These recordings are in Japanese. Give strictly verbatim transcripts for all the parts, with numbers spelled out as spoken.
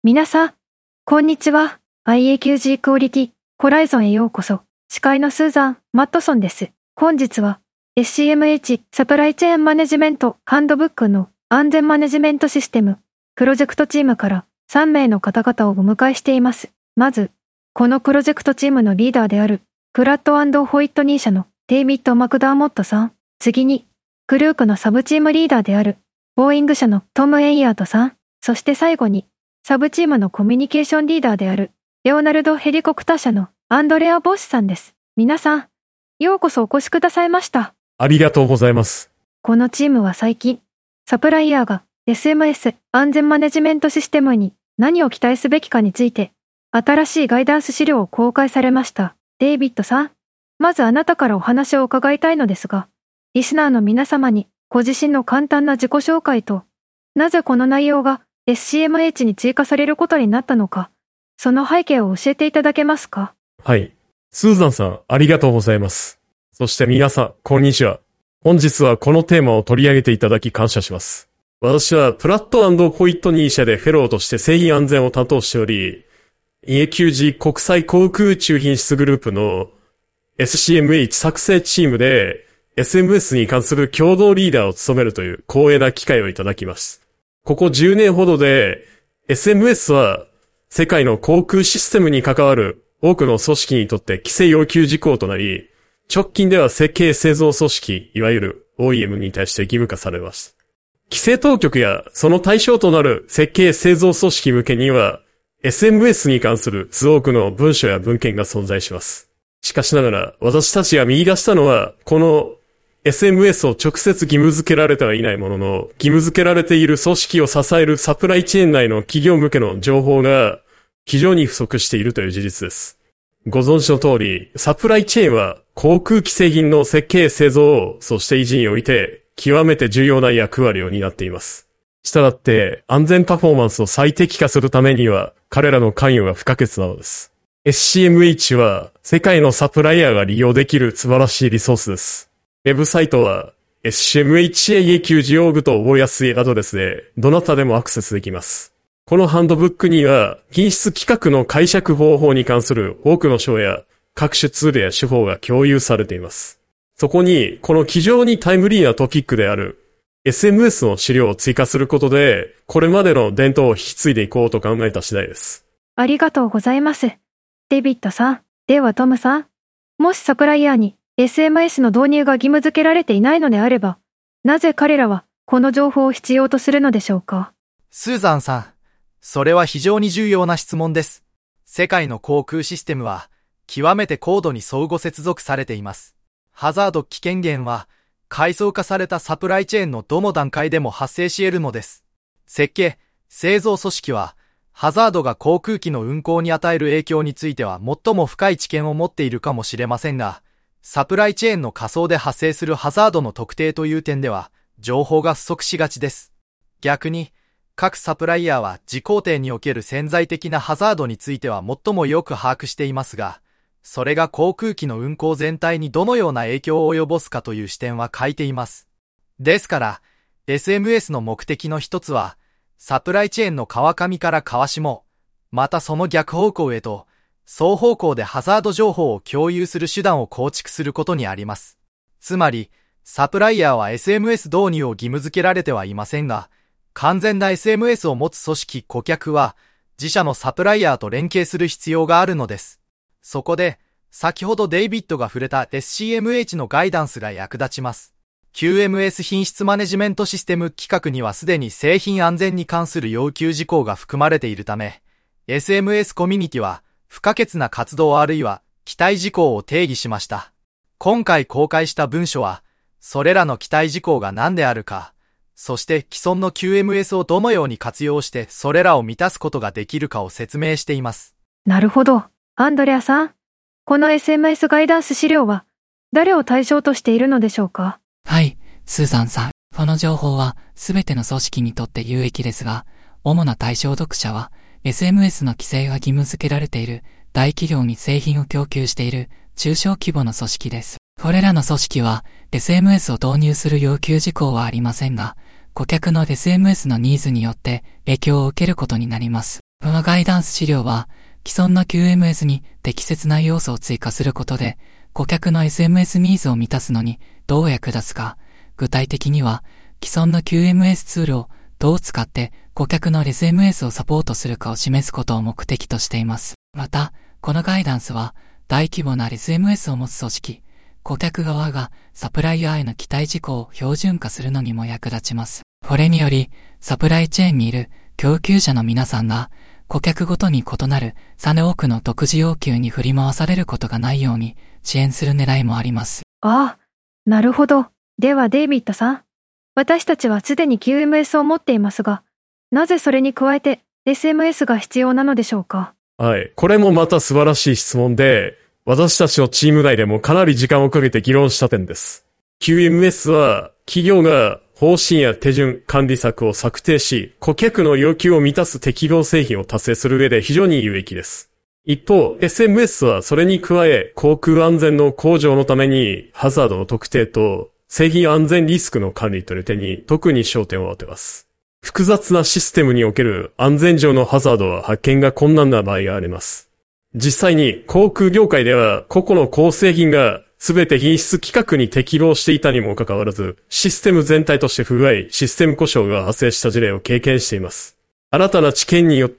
皆さん、こんにちは。アイエーキュージー クオリティ、ホライゾンへようこそ。司会のスーザン、マットソンです。本日は、エスシーエムエイチ サプライチェーンマネジメントハンドブックの安全マネジメントシステム、プロジェクトチームからさんめいの方々をお迎えしています。まず、このプロジェクトチームのリーダーである、プラット&ホイットニー社のデイビッド・マクダーモットさん。次に、クルークのサブチームリーダーである、ボーイング社のトム・エイヤートさん。そして最後に、サブチームのコミュニケーションリーダーである、レオナルド・ヘリコプター社のアンドレア・ボッシュさんです。皆さん、ようこそお越しくださいました。 ありがとうございます。 このチームは最近、サプライヤーが エスエムエス 安全マネジメントシステムに何を期待すべきかについて、新しいガイダンス資料を公開されました。デイビッドさん、まずあなたからお話を伺いたいのですが、リスナーの皆様にご自身の簡単な自己紹介と、なぜこの内容が エスシーエムエイチ に追加されることになったのか、その背景を教えていただけますか？ はい。スーザンさん、ありがとうございます。そして皆さん、こんにちは。本日はこのテーマを取り上げていただき感謝します。私はプラット&ホイットニー社でフェローとして製品安全を担当しており、イーエーキュージー 国際航空宇宙品質グループの エスシーエムエイチ 作成チームで エスエムエス に関する共同リーダーを務めるという光栄な機会をいただきます。ここじゅうねんほどで エスエムエス は世界の航空システムに関わる多くの組織にとって規制要求事項となり、直近では設計製造組織、いわゆる オーイーエム に対して義務化されます。規制当局やその対象となる設計製造組織向けには エスエムエス に関する数多くの文書や文献が存在します。しかしながら私たちが見出したのはこのエスエムエス を直接義務付けられてはいないものの、義務付けられている組織を支えるサプライチェーン内の企業向けの情報が非常に不足しているという事実です。ご存知の通り、サプライチェーンは航空機製品の設計製造、そして維持において極めて重要な役割を担っています。したがって安全パフォーマンスを最適化するためには彼らの関与が不可欠なのです。エスシーエムエイチ は世界のサプライヤーが利用できる素晴らしいリソースです。ウェブサイトは エスシーエムエイチ エーエーキュージー オーグと覚えやすいアドレスでどなたでもアクセスできます。このハンドブックには品質規格の解釈方法に関する多くの章や各種ツールや手法が共有されています。そこにこの非常にタイムリーなトピックである エスエムエス の資料を追加することでこれまでの伝統を引き継いでいこうと考えた次第です。 ありがとうございます。デビッドさん、ではトムさん、もしサプライヤーにエスエムエス の導入が義務付けられていないのであれば、なぜ彼らはこの情報を必要とするのでしょうか？ スーザンさん、それは非常に重要な質問です。世界の航空システムは極めて高度に相互接続されています。ハザード危険源は階層化されたサプライチェーンのどの段階でも発生し得るのです。設計、製造組織はハザードが航空機の運航に与える影響については最も深い知見を持っているかもしれませんが、サプライチェーンの仮想で発生するハザードの特定という点では情報が不足しがちです。逆に、各サプライヤーは自工程における潜在的なハザードについては最もよく把握していますが、それが航空機の運航全体にどのような影響を及ぼすかという視点は欠いています。ですから、エスエムエス の目的の一つは、サプライチェーンの川上から川下、またその逆方向へと、双方向でハザード情報を共有する手段を構築することにあります。つまり、サプライヤーは エスエムエス 導入を義務付けられてはいませんが、完全な エスエムエス を持つ組織顧客は、自社のサプライヤーと連携する必要があるのです。そこで、先ほどデイビッドが触れた エスシーエムエイチ のガイダンスが役立ちます。キューエムエス 品質マネジメントシステム規格にはすでに製品安全に関する要求事項が含まれているため、エスエムエス コミュニティは不可欠な活動あるいは期待事項を定義しました。今回公開した文書は、それらの期待事項が何であるか、そして既存の キューエムエス をどのように活用してそれらを満たすことができるかを説明しています。 なるほど。アンドレアさん、この エスエムエス ガイダンス資料は誰を対象としているのでしょうか？ はい、スーザンさん。この情報はすべての組織にとって有益ですが、主な対象読者は エスエムエス の規制が義務付けられている大企業に製品を供給している中小規模の組織です。これらの組織は エスエムエス を導入する要求事項はありませんが、顧客の エスエムエス のニーズによって影響を受けることになります。 このガイダンス資料は、既存の キューエムエス に適切な要素を追加することで、顧客の エスエムエス ニーズを満たすのにどう役立つか、具体的には、既存の キューエムエス ツールをどう使って顧客の エスエムエス をサポートするかを示すことを目的としています。また、このガイダンスは、大規模な エスエムエス を持つ組織、顧客側がサプライヤーへの期待事項を標準化するのにも役立ちます。これにより、サプライチェーンにいる供給者の皆さんが、顧客ごとに異なるさん多くの独自要求に振り回されることがないように支援する狙いもあります。 ああ、なるほど。ではデイビッドさん。私たちはすでに キューエムエス を持っていますが、なぜそれに加えて エスエムエス が必要なのでしょうか？ はい。これもまた素晴らしい質問で、私たちのチーム内でもかなり時間をかけて議論した点です。キューエムエス は企業が方針や手順、管理策を策定し、顧客の要求を満たす適合製品を達成する上で非常に有益です。一方、エスエムエス はそれに加え、航空安全の向上のために、ハザードの特定と、製品安全リスクの管理という点に特に焦点を当てます。複雑なシステムにおける安全上のハザードは発見が困難な場合があります。実際に航空業界では個々の構成品がすべて品質規格に適合していたにもかかわらず、システム全体として不具合、システム故障が発生した事例を経験しています。新たな知見によって、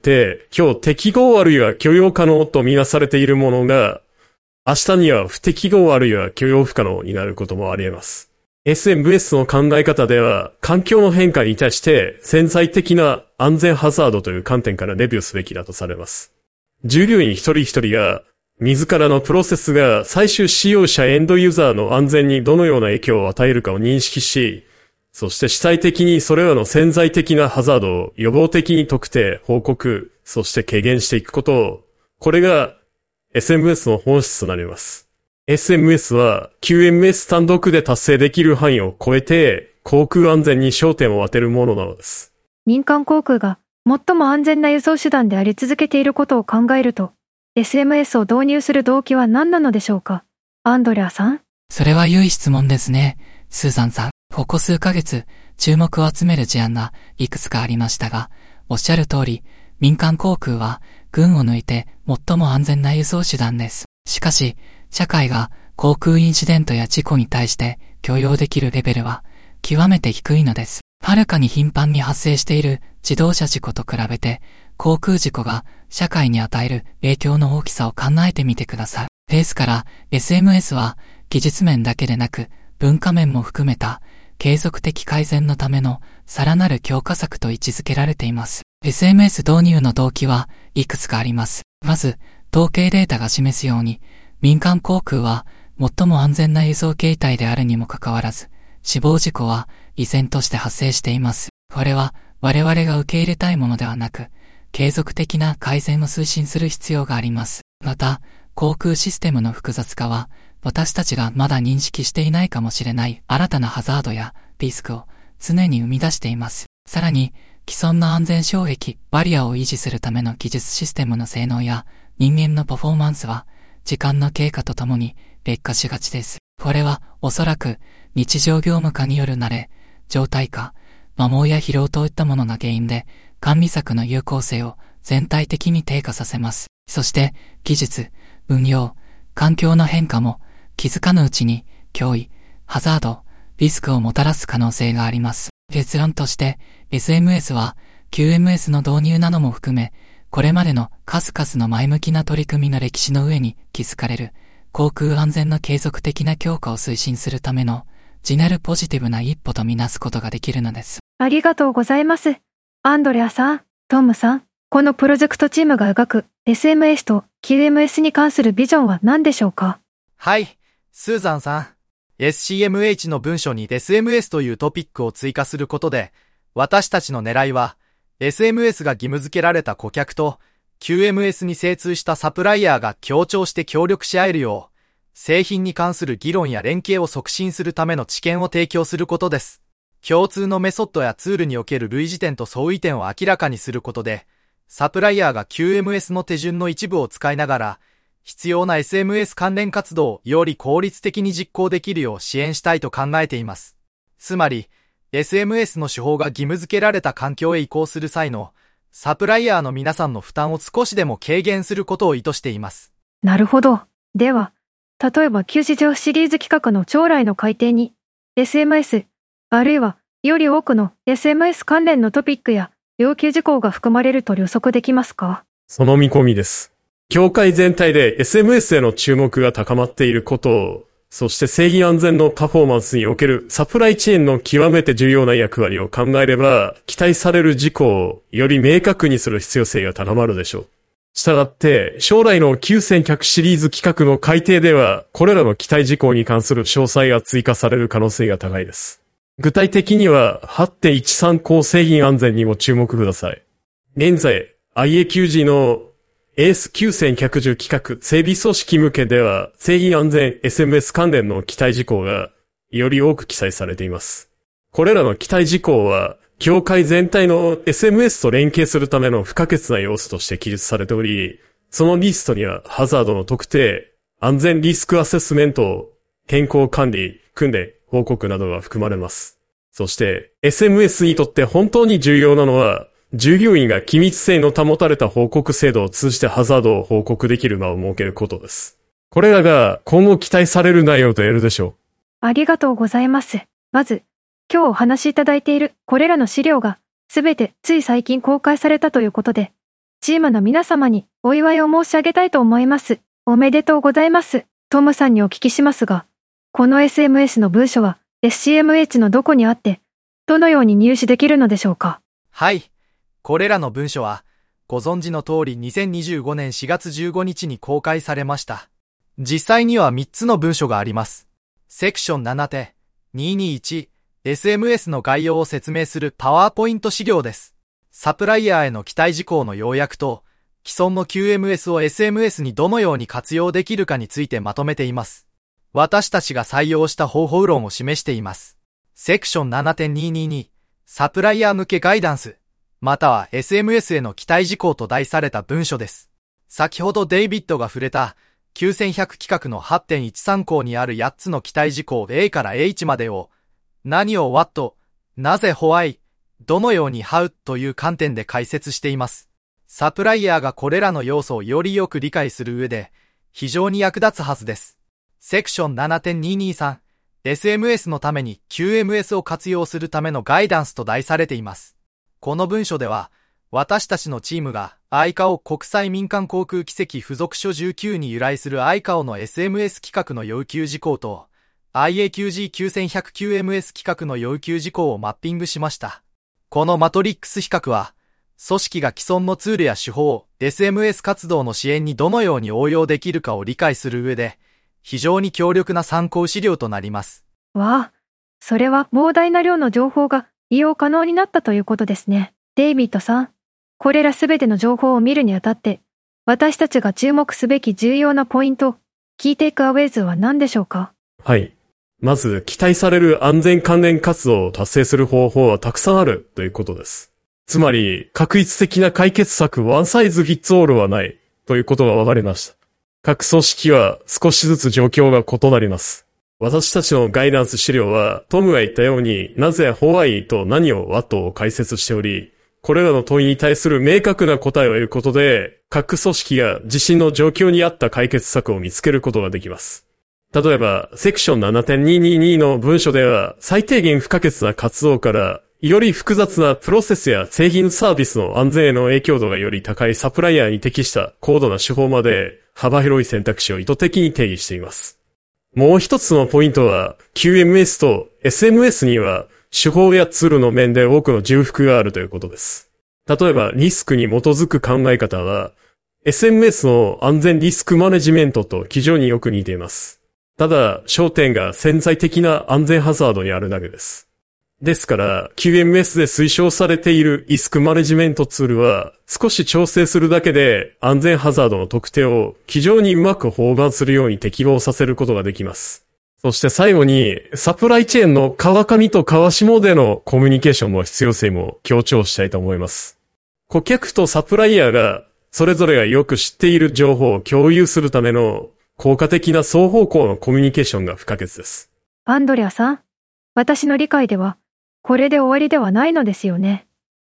今日適合あるいは許容可能とみなされているものが、明日には不適合あるいは許容不可能になることもあり得ます。エスエムエス の考え方では、環境の変化に対して潜在的な安全ハザードという観点からレビューすべきだとされます。従業員一人一人が、自らのプロセスが最終使用者エンドユーザーの安全にどのような影響を与えるかを認識し、そして主体的にそれらの潜在的なハザードを予防的に特定、報告、そして軽減していくことを、これが エスエムエス の本質となります。エスエムエス は キューエムエス 単独で達成できる範囲を超えて航空安全に焦点を当てるものなのです。 民間航空が最も安全な輸送手段であり続けていることを考えると、エスエムエス を導入する動機は何なのでしょうか？アンドレアさん？ それは良い質問ですね。スーザンさん。ここ数ヶ月、注目を集める事案がいくつかありましたが、おっしゃる通り、民間航空は群を抜いて最も安全な輸送手段です。しかし、社会が航空インシデントや事故に対して許容できるレベルは極めて低いのです。はるかに頻繁に発生している自動車事故と比べて、航空事故が社会に与える影響の大きさを考えてみてください。ですから、エスエムエス は技術面だけでなく、文化面も含めた継続的改善のためのさらなる強化策と位置づけられています。エスエムエス 導入の動機はいくつかあります。まず、統計データが示すように、民間航空は最も安全な輸送形態であるにもかかわらず、死亡事故は依然として発生しています。これは我々が受け入れたいものではなく、継続的な改善を推進する必要があります。また、航空システムの複雑化は、私たちがまだ認識していないかもしれない新たなハザードやリスクを常に生み出しています。さらに、既存の安全障壁、バリアを維持するための技術システムの性能や人間のパフォーマンスは、時間の経過とともに劣化しがちです。これはおそらく日常業務化による慣れ、常態化、摩耗や疲労といったものが原因で管理策の有効性を全体的に低下させます。そして技術、運用、環境の変化も気づかぬうちに脅威、ハザード、リスクをもたらす可能性があります。結論として エスエムエス は キューエムエス の導入なども含め、これまでの数々の前向きな取り組みの歴史の上に築かれる航空安全の継続的な強化を推進するためのジネルポジティブな一歩とみなすことができるのです。 ありがとうございます。アンドレアさん、トムさん、このプロジェクトチームが描く エスエムエス と キューエムエス に関するビジョンは何でしょうか？ はい、スーザンさん。エスシーエムエイチ の文書に エスエムエス というトピックを追加することで、私たちの狙いは、エスエムエス が義務付けられた顧客と、キューエムエス に精通したサプライヤーが協調して協力し合えるよう、製品に関する議論や連携を促進するための知見を提供することです。共通のメソッドやツールにおける類似点と相違点を明らかにすることで、サプライヤーが キューエムエス の手順の一部を使いながら、必要な エスエムエス 関連活動をより効率的に実行できるよう支援したいと考えています。つまり、エスエムエス の手法が義務付けられた環境へ移行する際のサプライヤーの皆さんの負担を少しでも軽減することを意図しています。 なるほど。では、例えば休止上シリーズ企画の将来の改定に、エスエムエス、あるいはより多くの エスエムエス 関連のトピックや要求事項が含まれると予測できますか？ その見込みです。業界全体で エスエムエス への注目が高まっていることを、そして製品安全のパフォーマンスにおけるサプライチェーンの極めて重要な役割を考えれば、期待される事項をより明確にする必要性が高まるでしょう。したがって、将来のきゅうせんひゃくシリーズ企画の改定では、これらの期待事項に関する詳細が追加される可能性が高いです。具体的には はちてんじゅうさん 項製品安全にも注目ください。現在、アイエーキュージー の エーエスきゅうせんひゃくじゅう 企画整備組織向けでは、製品安全 エスエムエス 関連の期待事項がより多く記載されています。これらの期待事項は、業界全体の エスエムエス と連携するための不可欠な要素として記述されており、そのリストにはハザードの特定、安全リスクアセスメント、健康管理、訓練、報告などが含まれます。そして エスエムエス にとって本当に重要なのは、従業員が機密性の保たれた報告制度を通じてハザードを報告できる場を設けることです。これらが今後期待される内容と言えるでしょう。 ありがとうございます。まず、今日お話しいただいているこれらの資料がすべてつい最近公開されたということで、チームの皆様にお祝いを申し上げたいと思います。おめでとうございます。トムさんにお聞きしますが、この エスエムエス の文書は エスシーエムエイチ のどこにあって、どのように入手できるのでしょうか？ はい。これらの文書は、ご存知の通りにせんにじゅうごねんしがつじゅうごにちに公開されました。実際にはみっつの文書があります。セクションななてんにひゃくにじゅういち、エスエムエス の概要を説明するパワーポイント資料です。サプライヤーへの期待事項の要約と、既存の キューエムエス を エスエムエス にどのように活用できるかについてまとめています。私たちが採用した方法論を示しています。セクション ななてんにひゃくにじゅうに、サプライヤー向けガイダンス、または エスエムエス への期待事項と題された文書です。先ほどデイビッドが触れたきゅうせんひゃく企画の はちてんじゅうさん 項にあるやっつの期待事項 A から エイチ までを、何を What、なぜ Why、どのように How という観点で解説しています。サプライヤーがこれらの要素をよりよく理解する上で、非常に役立つはずです。セクション ななてんにひゃくにじゅうさん、エスエムエス のために キューエムエス を活用するためのガイダンスと題されています。この文書では、私たちのチームが アイカオ 国際民間航空機籍付属書じゅうきゅうに由来する アイカオ の エスエムエス 規格の要求事項と アイエーキュージーきゅうせんひゃくキューエムエス 規格の要求事項をマッピングしました。このマトリックス比較は、組織が既存のツールや手法を エスエムエス 活動の支援にどのように応用できるかを理解する上で、非常に強力な参考資料となります。 わあ、それは膨大な量の情報が利用可能になったということですね。デイビッドさん、これらすべての情報を見るにあたって、私たちが注目すべき重要なポイント、キーテイクアウェイズは何でしょうか？ はい。まず、期待される安全関連活動を達成する方法はたくさんあるということです。つまり、確一的な解決策ワンサイズフィッツオールはないということが分かりました。各組織は少しずつ状況が異なります。私たちのガイダンス資料は、トムが言ったように、なぜホワイと何をワットを解説しており、これらの問いに対する明確な答えを得ることで、各組織が自身の状況に合った解決策を見つけることができます。例えば、セクション ななてんにひゃくにじゅうに の文書では、最低限不可欠な活動から、より複雑なプロセスや製品サービスの安全への影響度がより高いサプライヤーに適した高度な手法まで、幅広い選択肢を意図的に定義しています。もう一つのポイントは、キューエムエス と エスエムエス には、手法やツールの面で多くの重複があるということです。例えば、リスクに基づく考え方は、エスエムエス の安全リスクマネジメントと非常によく似ています。ただ、焦点が潜在的な安全ハザードにあるだけです。ですから、キューエムエス で推奨されているリスクマネジメントツールは、少し調整するだけで安全ハザードの特定を非常にうまく包含するように適合させることができます。そして最後に、サプライチェーンの川上と川下でのコミュニケーションの必要性も強調したいと思います。顧客とサプライヤーが、それぞれがよく知っている情報を共有するための効果的な双方向のコミュニケーションが不可欠です。 アンドレアさん、私の理解では、これで終わりではないのですよね。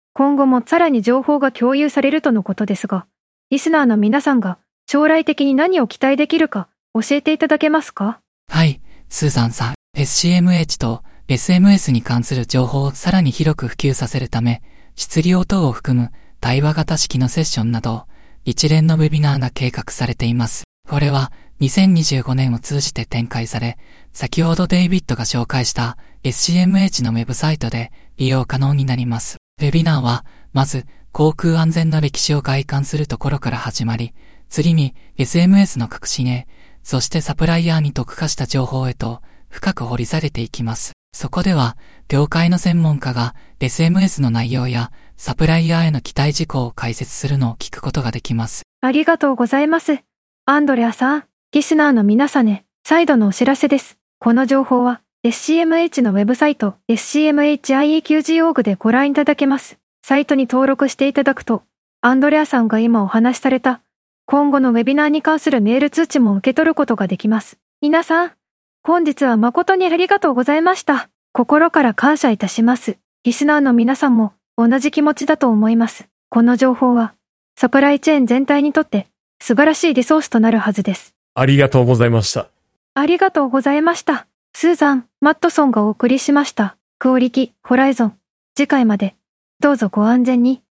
今後もさらに情報が共有されるとのことですが、リスナーの皆さんが将来的に何を期待できるか教えていただけますか？ はい、スーザンさん。エスシーエムエイチ と エスエムエス に関する情報をさらに広く普及させるため、質疑応答を含む対話型式のセッションなど、一連のウェビナーが計画されています。これはにせんにじゅうごねんを通じて展開され、先ほどデイビッドが紹介した エスシーエムエイチ のウェブサイトで利用可能になります。ウェビナーは、まず、航空安全の歴史を概観するところから始まり、次に エスエムエス の革新へ、そしてサプライヤーに特化した情報へと深く掘り下げていきます。そこでは、業界の専門家が エスエムエス の内容やサプライヤーへの期待事項を解説するのを聞くことができます。 ありがとうございます。アンドレアさん、リスナーの皆さんへ、再度のお知らせです。この情報は エスシーエムエイチ のウェブサイト エスシーエムエイチアイイーキュージー オーグでご覧いただけます。サイトに登録していただくと、アンドレアさんが今お話しされた今後のウェビナーに関するメール通知も受け取ることができます。皆さん、本日は誠にありがとうございました。心から感謝いたします。リスナーの皆さんも同じ気持ちだと思います。この情報は、サプライチェーン全体にとって素晴らしいリソースとなるはずです。 ありがとうございました。 ありがとうございました。スーザン・マットソンがお送りしました。クオリティ・ホライゾン。次回まで、どうぞご安全に。